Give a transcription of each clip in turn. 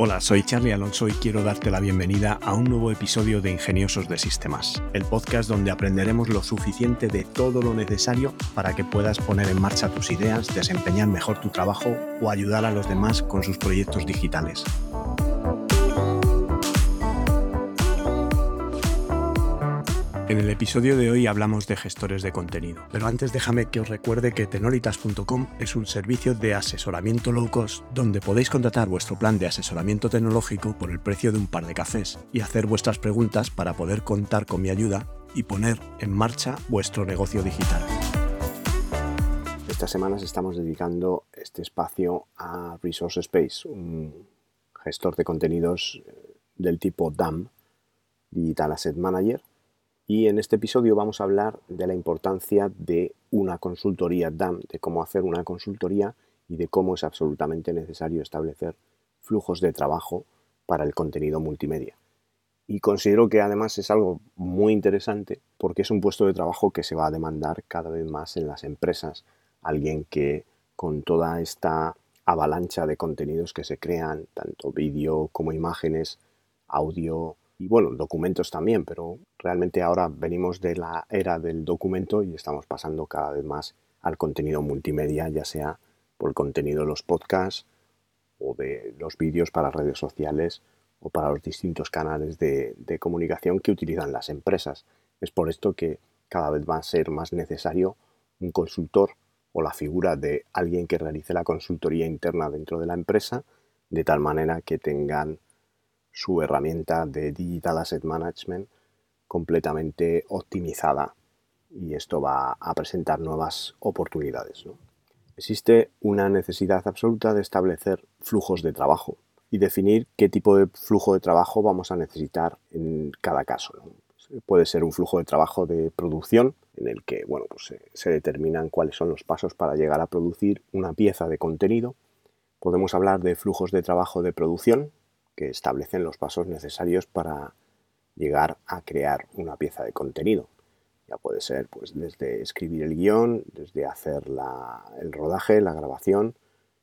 Hola, soy Charlie Alonso y quiero darte la bienvenida a un nuevo episodio de Ingeniosos de Sistemas, el podcast donde aprenderemos lo suficiente de todo lo necesario para que puedas poner en marcha tus ideas, desempeñar mejor tu trabajo o ayudar a los demás con sus proyectos digitales. En el episodio de hoy hablamos de gestores de contenido, pero antes déjame que os recuerde que Tenolitas.com es un servicio de asesoramiento low cost donde podéis contratar vuestro plan de asesoramiento tecnológico por el precio de un par de cafés y hacer vuestras preguntas para poder contar con mi ayuda y poner en marcha vuestro negocio digital. Estas semanas estamos dedicando este espacio a Resource Space, un gestor de contenidos del tipo DAM, Digital Asset Manager. Y en este episodio vamos a hablar de la importancia de una consultoría DAM, de cómo hacer una consultoría y de cómo es absolutamente necesario establecer flujos de trabajo para el contenido multimedia. Y considero que además es algo muy interesante porque es un puesto de trabajo que se va a demandar cada vez más en las empresas. Alguien que con toda esta avalancha de contenidos que se crean, tanto vídeo como imágenes, audio y bueno, documentos también, pero realmente ahora venimos de la era del documento y estamos pasando cada vez más al contenido multimedia, ya sea por el contenido de los podcasts o de los vídeos para redes sociales o para los distintos canales de comunicación que utilizan las empresas. Es por esto que cada vez va a ser más necesario un consultor o la figura de alguien que realice la consultoría interna dentro de la empresa, de tal manera que tengan su herramienta de Digital Asset Management completamente optimizada, y esto va a presentar nuevas oportunidades, ¿no? Existe una necesidad absoluta de establecer flujos de trabajo y definir qué tipo de flujo de trabajo vamos a necesitar en cada caso, ¿no? Puede ser un flujo de trabajo de producción en el que se determinan cuáles son los pasos para llegar a producir una pieza de contenido. Podemos hablar de flujos de trabajo de producción que establecen los pasos necesarios para llegar a crear una pieza de contenido. Ya puede ser pues desde escribir el guión, desde hacer el rodaje, la grabación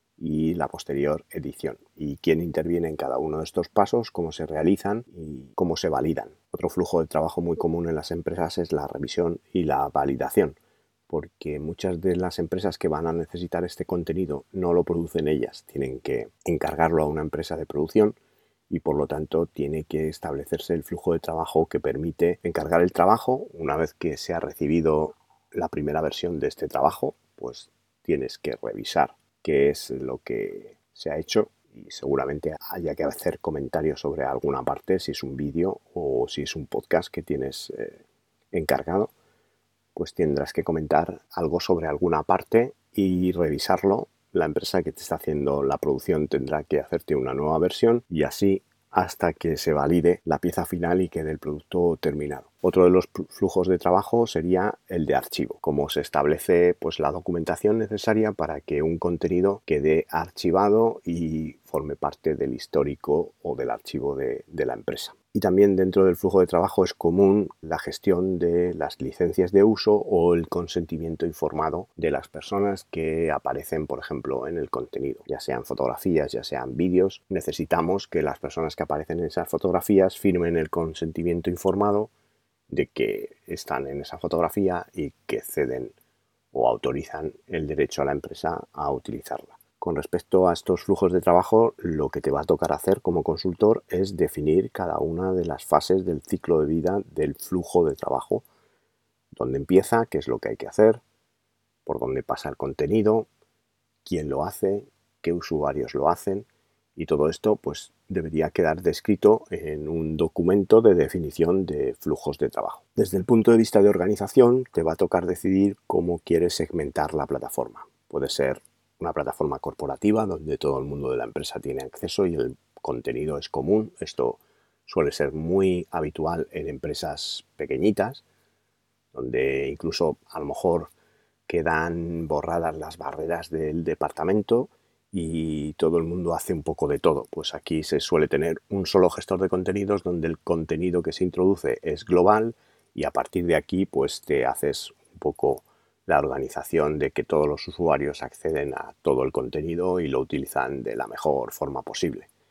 y la posterior edición. Y quién interviene en cada uno de estos pasos, cómo se realizan y cómo se validan. Otro flujo de trabajo muy común en las empresas es la revisión y la validación, porque muchas de las empresas que van a necesitar este contenido no lo producen ellas, tienen que encargarlo a una empresa de producción y por lo tanto tiene que establecerse el flujo de trabajo que permite encargar el trabajo. Una vez que se ha recibido la primera versión de este trabajo, pues tienes que revisar qué es lo que se ha hecho y seguramente haya que hacer comentarios sobre alguna parte, si es un vídeo o si es un podcast que tienes encargado, pues tendrás que comentar algo sobre alguna parte y revisarlo. La empresa que te está haciendo la producción tendrá que hacerte una nueva versión y así hasta que se valide la pieza final y quede el producto terminado. Otro de los flujos de trabajo sería el de archivo, cómo se establece pues la documentación necesaria para que un contenido quede archivado y forme parte del histórico o del archivo de la empresa. Y también dentro del flujo de trabajo es común la gestión de las licencias de uso o el consentimiento informado de las personas que aparecen, por ejemplo, en el contenido, ya sean fotografías, ya sean vídeos. Necesitamos que las personas que aparecen en esas fotografías firmen el consentimiento informado de que están en esa fotografía y que ceden o autorizan el derecho a la empresa a utilizarla. Con respecto a estos flujos de trabajo, lo que te va a tocar hacer como consultor es definir cada una de las fases del ciclo de vida del flujo de trabajo. Dónde empieza, qué es lo que hay que hacer, por dónde pasa el contenido, quién lo hace, qué usuarios lo hacen, y todo esto pues debería quedar descrito en un documento de definición de flujos de trabajo. Desde el punto de vista de organización, te va a tocar decidir cómo quieres segmentar la plataforma. Puede ser una plataforma corporativa donde todo el mundo de la empresa tiene acceso y el contenido es común. Esto suele ser muy habitual en empresas pequeñitas, donde incluso a lo mejor quedan borradas las barreras del departamento y todo el mundo hace un poco de todo. Pues aquí se suele tener un solo gestor de contenidos donde el contenido que se introduce es global y a partir de aquí pues te haces un poco la organización de que todos los usuarios acceden a todo el contenido y lo utilizan de la mejor forma posible.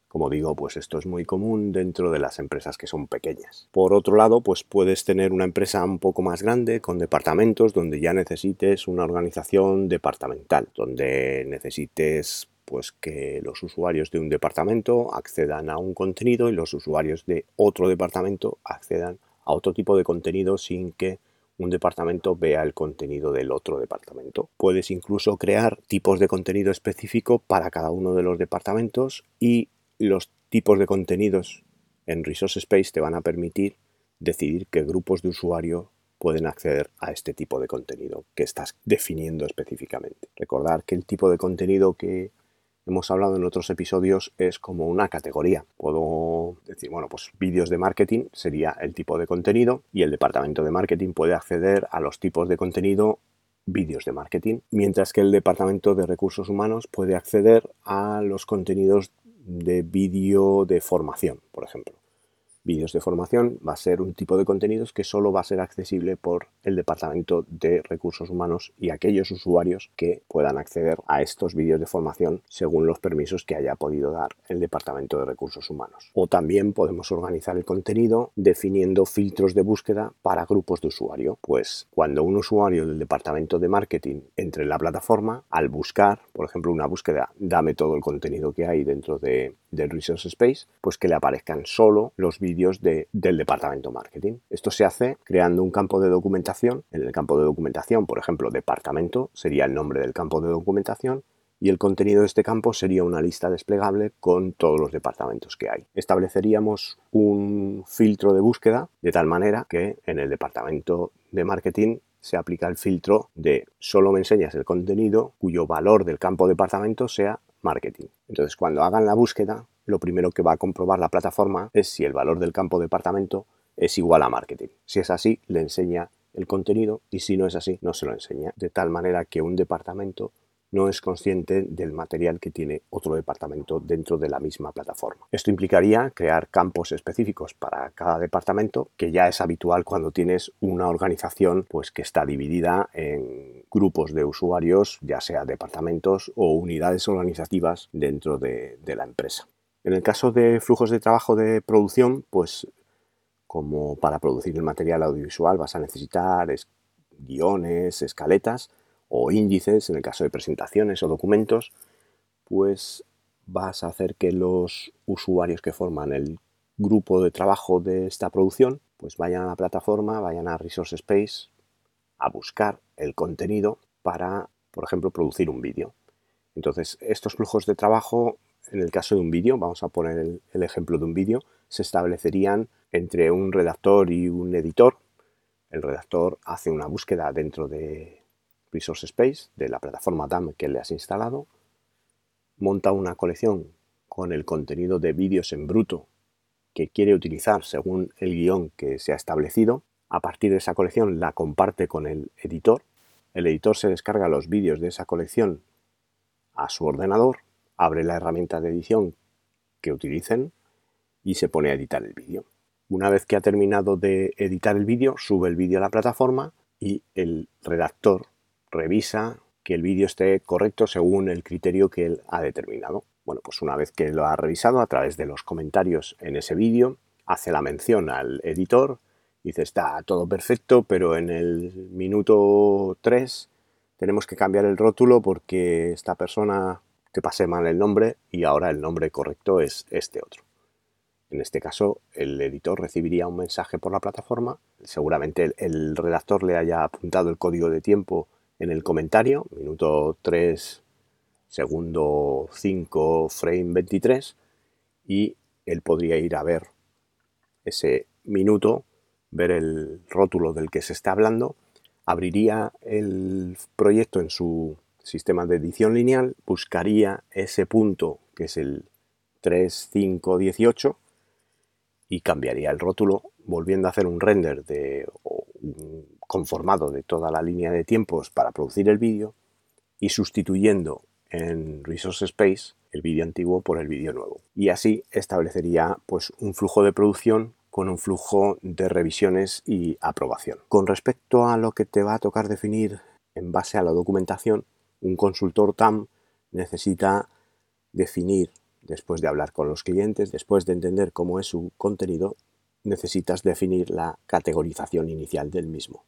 Como digo, pues esto es muy común dentro de las empresas que son pequeñas. Por otro lado, pues puedes tener una empresa un poco más grande con departamentos donde ya necesites una organización departamental, donde necesites pues que los usuarios de un departamento accedan a un contenido y los usuarios de otro departamento accedan a otro tipo de contenido sin que un departamento vea el contenido del otro departamento. Puedes incluso crear tipos de contenido específico para cada uno de los departamentos y los tipos de contenidos en Resource Space te van a permitir decidir qué grupos de usuario pueden acceder a este tipo de contenido que estás definiendo específicamente. Recordar que el tipo de contenido que hemos hablado en otros episodios es como una categoría. Puedo decir, bueno, pues vídeos de marketing sería el tipo de contenido y el departamento de marketing puede acceder a los tipos de contenido vídeos de marketing, mientras que el departamento de recursos humanos puede acceder a los contenidos de vídeo de formación, por ejemplo. Vídeos de formación va a ser un tipo de contenidos que solo va a ser accesible por el departamento de recursos humanos y aquellos usuarios que puedan acceder a estos vídeos de formación según los permisos que haya podido dar el departamento de recursos humanos. O también podemos organizar el contenido definiendo filtros de búsqueda para grupos de usuario. Pues cuando un usuario del departamento de marketing entre en la plataforma, al buscar, por ejemplo, una búsqueda, dame todo el contenido que hay dentro del Resource Space, pues que le aparezcan solo los vídeos del departamento marketing. Esto se hace creando un campo de documentación. En el campo de documentación, por ejemplo, departamento sería el nombre del campo de documentación y el contenido de este campo sería una lista desplegable con todos los departamentos que hay. Estableceríamos un filtro de búsqueda de tal manera que en el departamento de marketing se aplica el filtro de solo me enseñas el contenido cuyo valor del campo departamento sea marketing. Entonces, cuando hagan la búsqueda, lo primero que va a comprobar la plataforma es si el valor del campo departamento es igual a marketing. Si es así, le enseña el contenido y si no es así, no se lo enseña. De tal manera que un departamento no es consciente del material que tiene otro departamento dentro de la misma plataforma. Esto implicaría crear campos específicos para cada departamento, que ya es habitual cuando tienes una organización pues, que está dividida en grupos de usuarios, ya sea departamentos o unidades organizativas dentro de la empresa. En el caso de flujos de trabajo de producción, pues como para producir el material audiovisual vas a necesitar guiones, escaletas o índices, en el caso de presentaciones o documentos, pues vas a hacer que los usuarios que forman el grupo de trabajo de esta producción pues vayan a la plataforma, vayan a Resource Space a buscar el contenido para, por ejemplo, producir un vídeo. Entonces, estos flujos de trabajo, en el caso de un vídeo, vamos a poner el ejemplo de un vídeo, se establecerían entre un redactor y un editor. El redactor hace una búsqueda dentro de Resource Space, de la plataforma DAM que le has instalado, monta una colección con el contenido de vídeos en bruto que quiere utilizar según el guión que se ha establecido. A partir de esa colección la comparte con el editor se descarga los vídeos de esa colección a su ordenador, abre la herramienta de edición que utilicen y se pone a editar el vídeo. Una vez que ha terminado de editar el vídeo, sube el vídeo a la plataforma y el redactor revisa que el vídeo esté correcto según el criterio que él ha determinado. Bueno, pues una vez que lo ha revisado a través de los comentarios en ese vídeo, hace la mención al editor, dice está todo perfecto, pero en el minuto 3 tenemos que cambiar el rótulo porque esta persona te pasé mal el nombre y ahora el nombre correcto es este otro. En este caso, el editor recibiría un mensaje por la plataforma. Seguramente el redactor le haya apuntado el código de tiempo en el comentario, minuto 3, segundo 5, frame 23, y él podría ir a ver ese minuto, ver el rótulo del que se está hablando, abriría el proyecto en su sistema de edición lineal, buscaría ese punto que es el 3.5.18 y cambiaría el rótulo, volviendo a hacer un render o un conformado de toda la línea de tiempos para producir el vídeo y sustituyendo en Resource Space el vídeo antiguo por el vídeo nuevo. Y así establecería pues, un flujo de producción con un flujo de revisiones y aprobación. Con respecto a lo que te va a tocar definir en base a la documentación, un consultor TAM necesita definir después de hablar con los clientes, después de entender cómo es su contenido, necesitas definir la categorización inicial del mismo.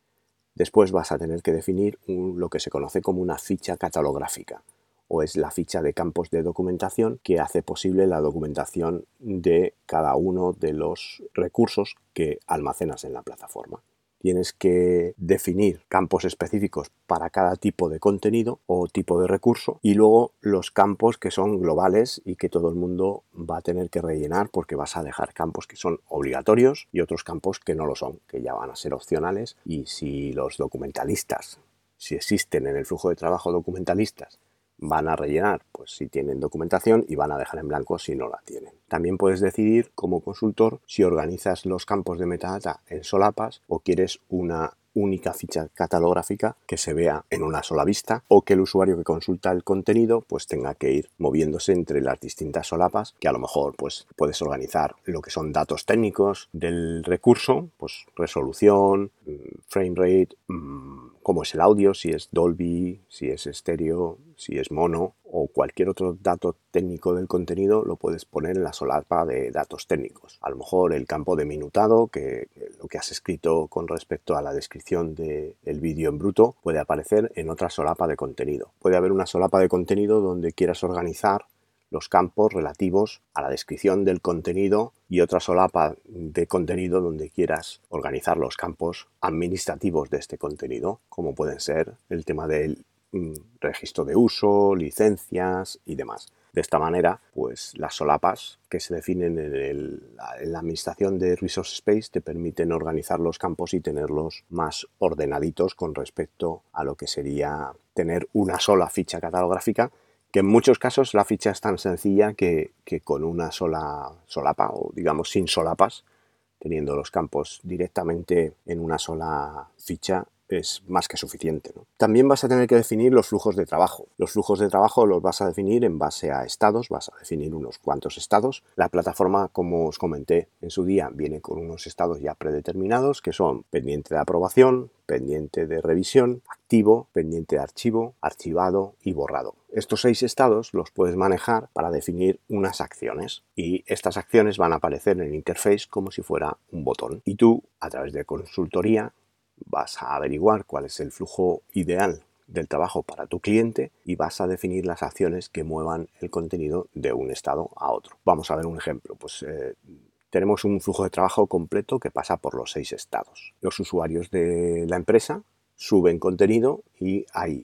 Después vas a tener que definir lo que se conoce como una ficha catalográfica, o es la ficha de campos de documentación que hace posible la documentación de cada uno de los recursos que almacenas en la plataforma. Tienes que definir campos específicos para cada tipo de contenido o tipo de recurso y luego los campos que son globales y que todo el mundo va a tener que rellenar, porque vas a dejar campos que son obligatorios y otros campos que no lo son, que ya van a ser opcionales. Y si los documentalistas, si existen en el flujo de trabajo documentalistas, van a rellenar, pues si tienen documentación, y van a dejar en blanco si no la tienen. También puedes decidir como consultor si organizas los campos de metadata en solapas o quieres una única ficha catalográfica que se vea en una sola vista, o que el usuario que consulta el contenido pues tenga que ir moviéndose entre las distintas solapas, que a lo mejor pues puedes organizar lo que son datos técnicos del recurso, pues resolución, frame rate, cómo es el audio, si es Dolby, si es estéreo, si es mono, o cualquier otro dato técnico del contenido lo puedes poner en la solapa de datos técnicos. A lo mejor el campo de minutado, que lo que has escrito con respecto a la descripción del vídeo en bruto, puede aparecer en otra solapa de contenido. Puede haber una solapa de contenido donde quieras organizar los campos relativos a la descripción del contenido y otra solapa de contenido donde quieras organizar los campos administrativos de este contenido, como pueden ser el tema del registro de uso, licencias y demás. De esta manera, pues las solapas que se definen en la administración de Resource Space te permiten organizar los campos y tenerlos más ordenaditos con respecto a lo que sería tener una sola ficha catalográfica, que en muchos casos la ficha es tan sencilla que con una sola solapa, o digamos sin solapas, teniendo los campos directamente en una sola ficha, es más que suficiente, ¿no? También vas a tener que definir los flujos de trabajo. Los flujos de trabajo los vas a definir en base a estados, vas a definir unos cuantos estados. La plataforma, como os comenté en su día, viene con unos estados ya predeterminados, que son pendiente de aprobación, pendiente de revisión, activo, pendiente de archivo, archivado y borrado. Estos 6 estados los puedes manejar para definir unas acciones, y estas acciones van a aparecer en el interface como si fuera un botón. Y tú, a través de consultoría, vas a averiguar cuál es el flujo ideal del trabajo para tu cliente y vas a definir las acciones que muevan el contenido de un estado a otro. Vamos a ver un ejemplo. Pues tenemos un flujo de trabajo completo que pasa por los 6 estados. Los usuarios de la empresa suben contenido y hay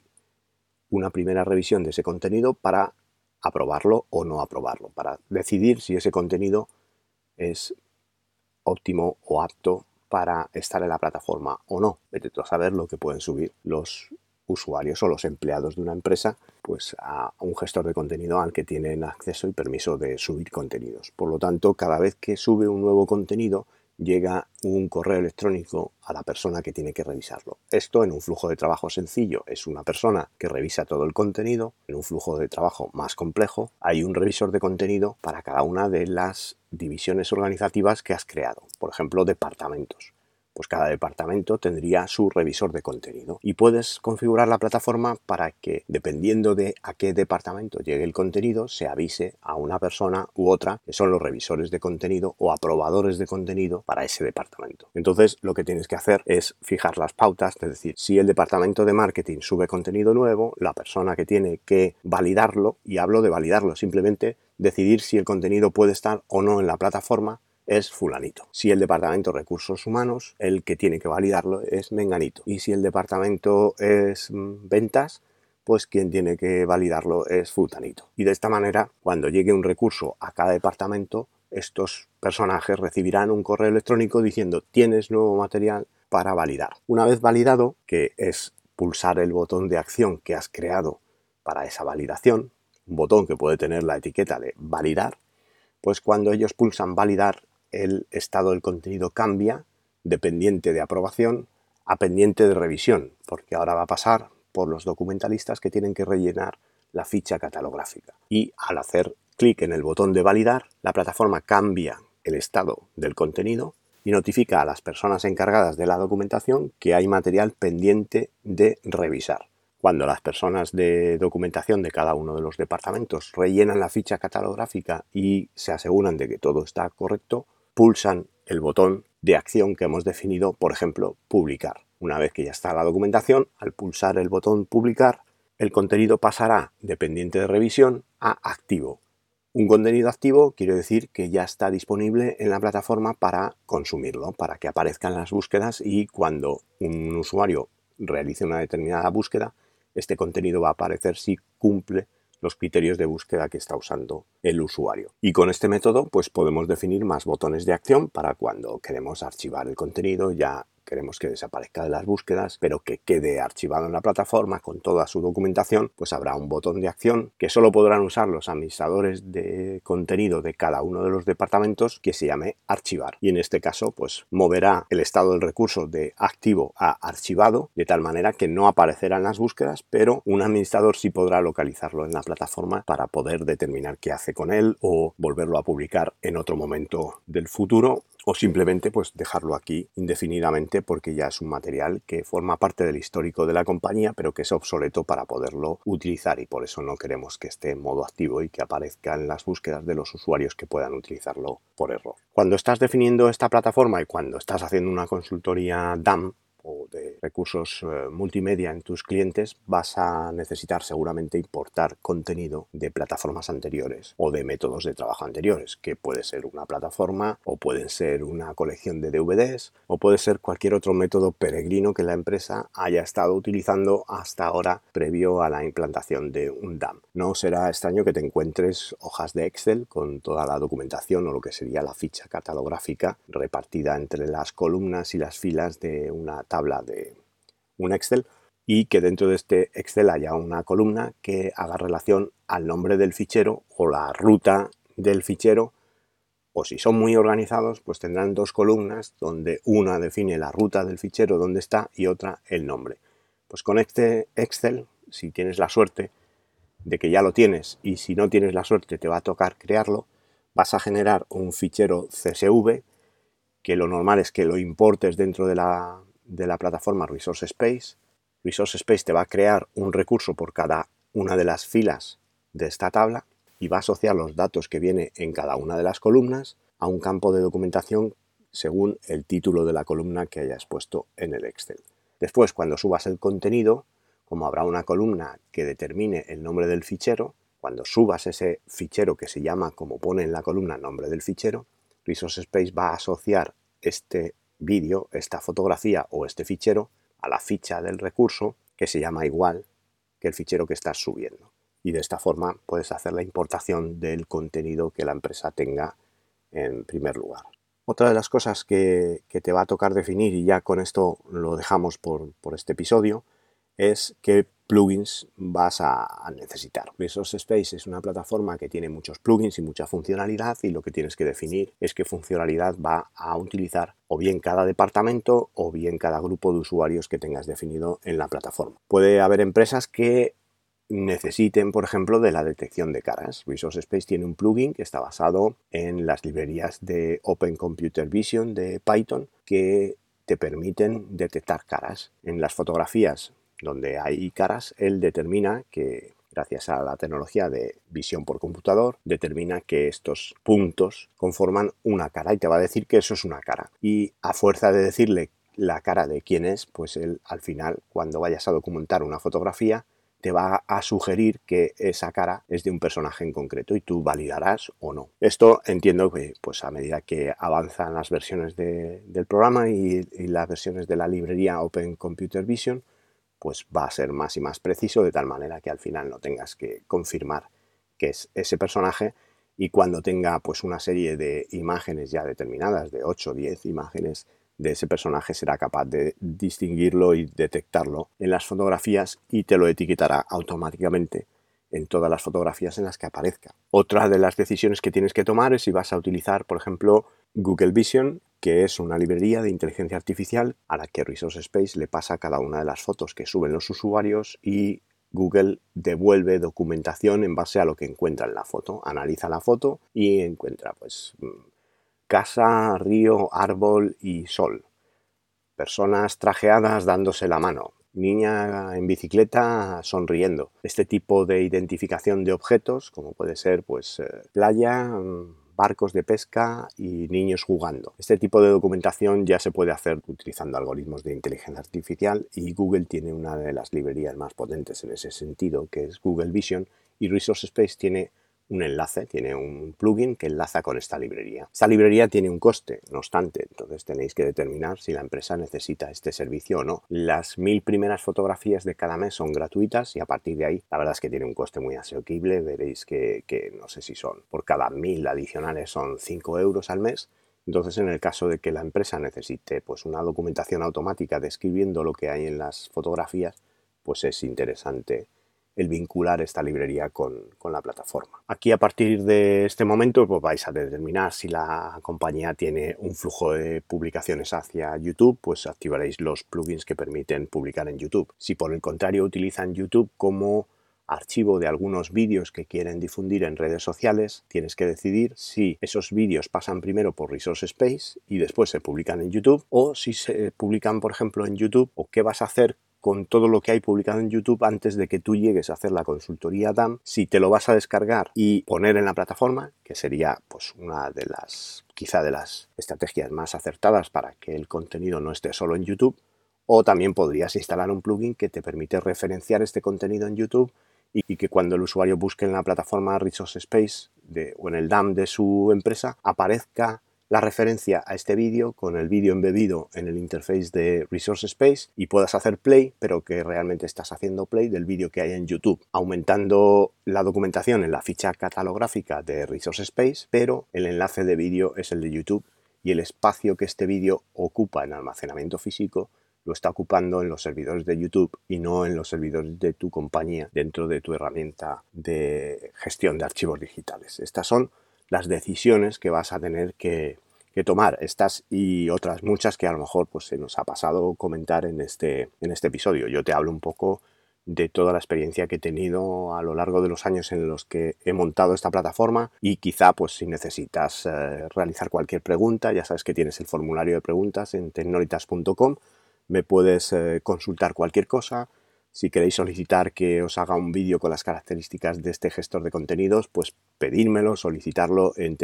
una primera revisión de ese contenido para aprobarlo o no aprobarlo, para decidir si ese contenido es óptimo o apto para estar en la plataforma o no. Vete tú a saber lo que pueden subir los usuarios o los empleados de una empresa pues a un gestor de contenido al que tienen acceso y permiso de subir contenidos. Por lo tanto, cada vez que sube un nuevo contenido, llega un correo electrónico a la persona que tiene que revisarlo. Esto en un flujo de trabajo sencillo es una persona que revisa todo el contenido. En un flujo de trabajo más complejo hay un revisor de contenido para cada una de las divisiones organizativas que has creado. Por ejemplo, departamentos. Pues cada departamento tendría su revisor de contenido y puedes configurar la plataforma para que, dependiendo de a qué departamento llegue el contenido, se avise a una persona u otra que son los revisores de contenido o aprobadores de contenido para ese departamento. Entonces, lo que tienes que hacer es fijar las pautas, es decir, si el departamento de marketing sube contenido nuevo, la persona que tiene que validarlo, y hablo de validarlo, simplemente decidir si el contenido puede estar o no en la plataforma, es fulanito. Si el departamento de recursos humanos, el que tiene que validarlo es menganito. Y si el departamento es ventas, pues quien tiene que validarlo es fulanito. Y de esta manera, cuando llegue un recurso a cada departamento, estos personajes recibirán un correo electrónico diciendo: tienes nuevo material para validar. Una vez validado, que es pulsar el botón de acción que has creado para esa validación, un botón que puede tener la etiqueta de validar, pues cuando ellos pulsan validar, el estado del contenido cambia de pendiente de aprobación a pendiente de revisión, porque ahora va a pasar por los documentalistas que tienen que rellenar la ficha catalográfica. Y al hacer clic en el botón de validar, la plataforma cambia el estado del contenido y notifica a las personas encargadas de la documentación que hay material pendiente de revisar. Cuando las personas de documentación de cada uno de los departamentos rellenan la ficha catalográfica y se aseguran de que todo está correcto, pulsan el botón de acción que hemos definido, por ejemplo, publicar. Una vez que ya está la documentación, al pulsar el botón publicar, el contenido pasará de pendiente de revisión a activo. Un contenido activo quiere decir que ya está disponible en la plataforma para consumirlo, para que aparezca en las búsquedas, y cuando un usuario realice una determinada búsqueda, este contenido va a aparecer si cumple los criterios de búsqueda que está usando el usuario. Y con este método pues podemos definir más botones de acción para cuando queremos archivar el contenido, ya queremos que desaparezca de las búsquedas, pero que quede archivado en la plataforma con toda su documentación, pues habrá un botón de acción que solo podrán usar los administradores de contenido de cada uno de los departamentos, que se llame archivar. Y en este caso, pues moverá el estado del recurso de activo a archivado, de tal manera que no aparecerá en las búsquedas, pero un administrador sí podrá localizarlo en la plataforma para poder determinar qué hace con él o volverlo a publicar en otro momento del futuro, o simplemente pues dejarlo aquí indefinidamente porque ya es un material que forma parte del histórico de la compañía, pero que es obsoleto para poderlo utilizar, y por eso no queremos que esté en modo activo y que aparezca en las búsquedas de los usuarios que puedan utilizarlo por error. Cuando estás definiendo esta plataforma y cuando estás haciendo una consultoría DAM o de recursos multimedia en tus clientes, vas a necesitar seguramente importar contenido de plataformas anteriores o de métodos de trabajo anteriores, que puede ser una plataforma o pueden ser una colección de DVDs o puede ser cualquier otro método peregrino que la empresa haya estado utilizando hasta ahora previo a la implantación de un DAM. No será extraño que te encuentres hojas de Excel con toda la documentación o lo que sería la ficha catalográfica repartida entre las columnas y las filas de una tabla de un Excel, y que dentro de este Excel haya una columna que haga relación al nombre del fichero o la ruta del fichero, o si son muy organizados pues tendrán dos columnas donde una define la ruta del fichero donde está y otra el nombre. Pues con este Excel, si tienes la suerte de que ya lo tienes, y si no tienes la suerte te va a tocar crearlo, vas a generar un fichero CSV que lo normal es que lo importes dentro de la plataforma Resource Space. Resource Space te va a crear un recurso por cada una de las filas de esta tabla y va a asociar los datos que viene en cada una de las columnas a un campo de documentación según el título de la columna que hayas puesto en el Excel. Después, cuando subas el contenido, como habrá una columna que determine el nombre del fichero, cuando subas ese fichero que se llama, como pone en la columna, nombre del fichero, Resource Space va a asociar este vídeo, esta fotografía o este fichero a la ficha del recurso que se llama igual que el fichero que estás subiendo. Y de esta forma puedes hacer la importación del contenido que la empresa tenga en primer lugar. Otra de las cosas que te va a tocar definir, y ya con esto lo dejamos por este episodio, es qué plugins vas a necesitar. Resource Space es una plataforma que tiene muchos plugins y mucha funcionalidad, y lo que tienes que definir es qué funcionalidad va a utilizar o bien cada departamento o bien cada grupo de usuarios que tengas definido en la plataforma. Puede haber empresas que necesiten, por ejemplo, de la detección de caras. Resource Space tiene un plugin que está basado en las librerías de Open Computer Vision de Python que te permiten detectar caras. En las fotografías donde hay caras, él determina que, gracias a la tecnología de visión por computador, determina que estos puntos conforman una cara y te va a decir que eso es una cara. Y a fuerza de decirle la cara de quién es, pues él al final, cuando vayas a documentar una fotografía, te va a sugerir que esa cara es de un personaje en concreto y tú validarás o no. Esto entiendo que pues a medida que avanzan las versiones del programa y las versiones de la librería Open Computer Vision, pues va a ser más y más preciso, de tal manera que al final no tengas que confirmar que es ese personaje, y cuando tenga pues una serie de imágenes ya determinadas, de 8 o 10 imágenes de ese personaje, será capaz de distinguirlo y detectarlo en las fotografías y te lo etiquetará automáticamente en todas las fotografías en las que aparezca. Otra de las decisiones que tienes que tomar es si vas a utilizar, por ejemplo, Google Vision, que es una librería de inteligencia artificial a la que Resource Space le pasa cada una de las fotos que suben los usuarios, y Google devuelve documentación en base a lo que encuentra en la foto. Analiza la foto y encuentra pues casa, río, árbol y sol. Personas trajeadas dándose la mano. niña en bicicleta sonriendo. Este tipo de identificación de objetos, como puede ser playa, barcos de pesca y niños jugando. Este tipo de documentación ya se puede hacer utilizando algoritmos de inteligencia artificial y Google tiene una de las librerías más potentes en ese sentido, que es Google Vision, y Resource Space tiene un enlace, tiene un plugin que enlaza con esta librería. Esta librería tiene un coste, no obstante, entonces tenéis que determinar si la empresa necesita este servicio o no. Las 1000 primeras fotografías de cada mes son gratuitas y a partir de ahí la verdad es que tiene un coste muy asequible. Veréis que no sé si son por cada 1000 adicionales son 5 euros al mes. Entonces, en el caso de que la empresa necesite una documentación automática describiendo lo que hay en las fotografías, pues es interesante el vincular esta librería con la plataforma. Aquí, a partir de este momento, pues vais a determinar si la compañía tiene un flujo de publicaciones hacia YouTube, pues activaréis los plugins que permiten publicar en YouTube. Si por el contrario utilizan YouTube como archivo de algunos vídeos que quieren difundir en redes sociales, tienes que decidir si esos vídeos pasan primero por Resource Space y después se publican en YouTube, o si se publican, por ejemplo, en YouTube, o qué vas a hacer con todo lo que hay publicado en YouTube antes de que tú llegues a hacer la consultoría DAM, si te lo vas a descargar y poner en la plataforma, que sería una de las, quizá de las estrategias más acertadas para que el contenido no esté solo en YouTube, o también podrías instalar un plugin que te permite referenciar este contenido en YouTube y que cuando el usuario busque en la plataforma Resource Space o en el DAM de su empresa aparezca la referencia a este vídeo con el vídeo embebido en el interface de Resource Space y puedas hacer play, pero que realmente estás haciendo play del vídeo que hay en YouTube, aumentando la documentación en la ficha catalográfica de Resource Space, pero el enlace de vídeo es el de YouTube y el espacio que este vídeo ocupa en almacenamiento físico lo está ocupando en los servidores de YouTube y no en los servidores de tu compañía dentro de tu herramienta de gestión de archivos digitales. Estas son las decisiones que vas a tener que tomar, estas y otras muchas que a lo mejor se nos ha pasado comentar en este episodio. Yo te hablo un poco de toda la experiencia que he tenido a lo largo de los años en los que he montado esta plataforma y quizá si necesitas realizar cualquier pregunta, ya sabes que tienes el formulario de preguntas en tecnolitas.com, me puedes consultar cualquier cosa. Si queréis solicitar que os haga un vídeo con las características de este gestor de contenidos, pues pedírmelo, solicitarlo en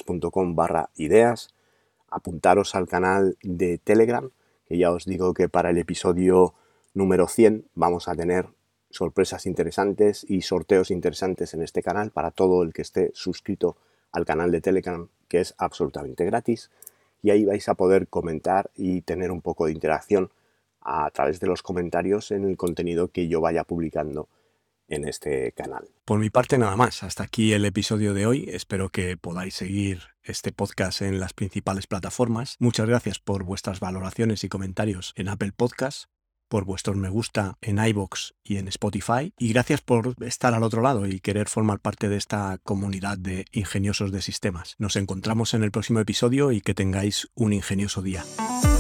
tecnolitas.com/ideas. Apuntaros al canal de Telegram, que ya os digo que para el episodio número 100 vamos a tener sorpresas interesantes y sorteos interesantes en este canal para todo el que esté suscrito al canal de Telegram, que es absolutamente gratis. Y ahí vais a poder comentar y tener un poco de interacción a través de los comentarios en el contenido que yo vaya publicando en este canal. Por mi parte nada más, hasta aquí el episodio de hoy. Espero que podáis seguir este podcast en las principales plataformas. Muchas gracias por vuestras valoraciones y comentarios en Apple Podcasts, por vuestros me gusta en iVoox y en Spotify, y gracias por estar al otro lado y querer formar parte de esta comunidad de ingeniosos de sistemas. Nos encontramos en el próximo episodio y que tengáis un ingenioso día.